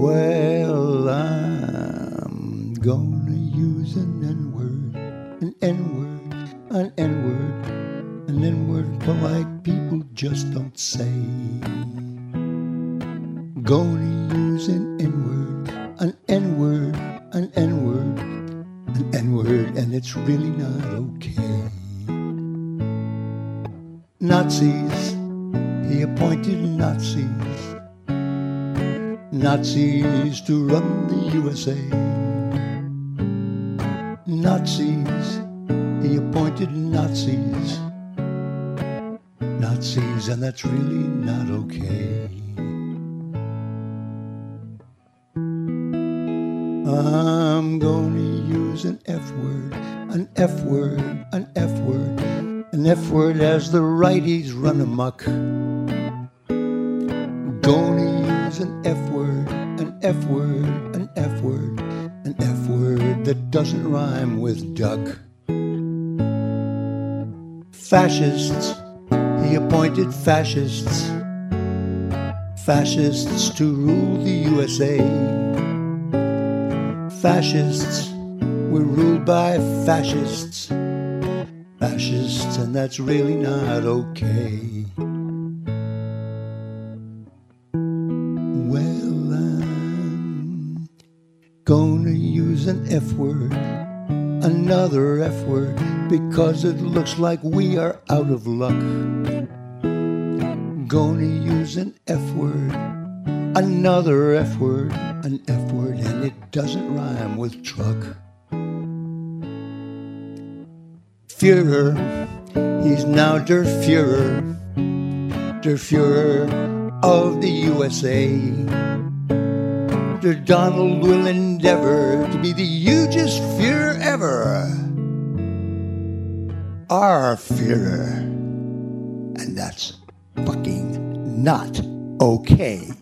Well, I'm gonna use an N-word, an N-word, an N-word, an N-word polite people just don't say. Gonna use an N-word, an N-word, an N-word, an N-word, and it's really not okay. Nazis, he appointed Nazis. Nazis to run the USA. Nazis, he appointed Nazis. Nazis, and that's really not okay. I'm gonna use an F-word, an F-word, an F-word, an F-word as the righties run amok. Gonna use an F-word, an F-word, an F-word, an F-word that doesn't rhyme with duck. Fascists, he appointed fascists. Fascists to rule the USA. Fascists, we're ruled by fascists. Fascists, and that's really not okay. Well, I'm gonna use an F-word, another F-word, because it looks like we are out of luck. Gonna use an F-word, another F-word, an F-word, and it doesn't rhyme with truck. Führer, he's now Der Führer, Der Führer of the USA. Der Donald will endeavor to be the hugest Führer ever. Our Führer. And that's fucking not okay.